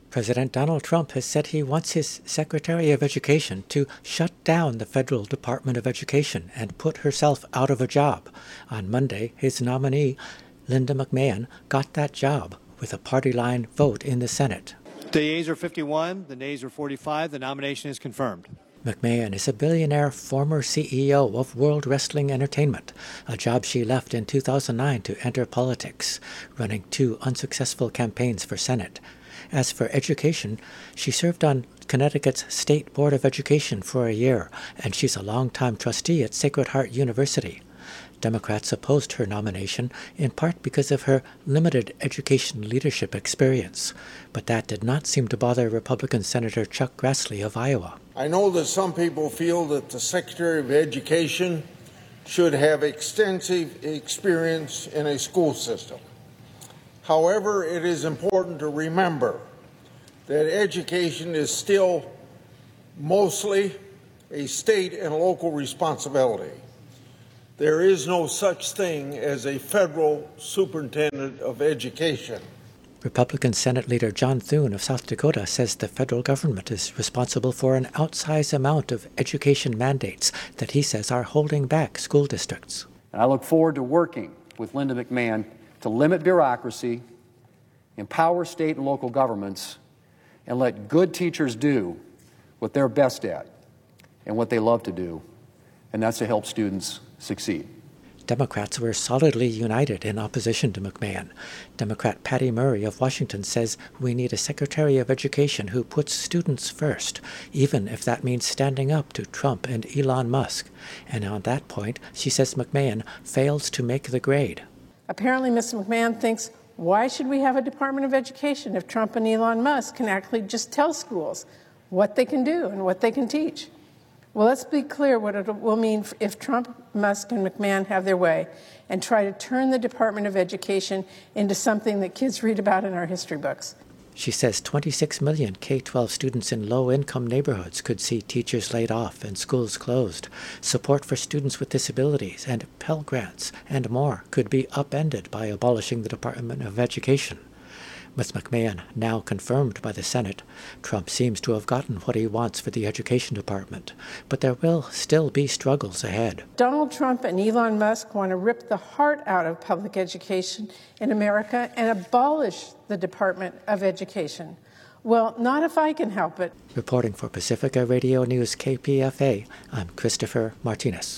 President Donald Trump has said he wants his Secretary of Education to shut down the federal Department of Education and put herself out of a job. On Monday, his nominee, Linda McMahon, got that job with a party-line vote in the Senate. The yeas are 51, the nays are 45. The nomination is confirmed. McMahon is a billionaire former CEO of World Wrestling Entertainment, a job she left in 2009 to enter politics, running 2 unsuccessful campaigns for Senate. As for education, she served on Connecticut's State Board of Education for a year, and she's a longtime trustee at Sacred Heart University. Democrats opposed her nomination in part because of her limited education leadership experience, but that did not seem to bother Republican Senator Chuck Grassley of Iowa. I know that some people feel that the Secretary of Education should have extensive experience in a school system. However, it is important to remember that education is still mostly a state and local responsibility. There is no such thing as a federal superintendent of education. Republican Senate Leader John Thune of South Dakota says the federal government is responsible for an outsized amount of education mandates that he says are holding back school districts. And I look forward to working with Linda McMahon to limit bureaucracy, empower state and local governments, and let good teachers do what they're best at and what they love to do, and that's to help students succeed. Democrats were solidly united in opposition to McMahon. Democrat Patty Murray of Washington says we need a Secretary of Education who puts students first, even if that means standing up to Trump and Elon Musk. And on that point, she says McMahon fails to make the grade. Apparently, Mr. McMahon thinks, why should we have a Department of Education if Trump and Elon Musk can actually just tell schools what they can do and what they can teach? Well, let's be clear what it will mean if Trump, Musk, and McMahon have their way and try to turn the Department of Education into something that kids read about in our history books. She says 26 million K-12 students in low-income neighborhoods could see teachers laid off and schools closed. Support for students with disabilities and Pell Grants and more could be upended by abolishing the Department of Education. With McMahon now confirmed by the Senate, Trump seems to have gotten what he wants for the Education Department, but there will still be struggles ahead. Donald Trump and Elon Musk want to rip the heart out of public education in America and abolish the Department of Education. Well, not if I can help it. Reporting for Pacifica Radio News KPFA, I'm Christopher Martinez.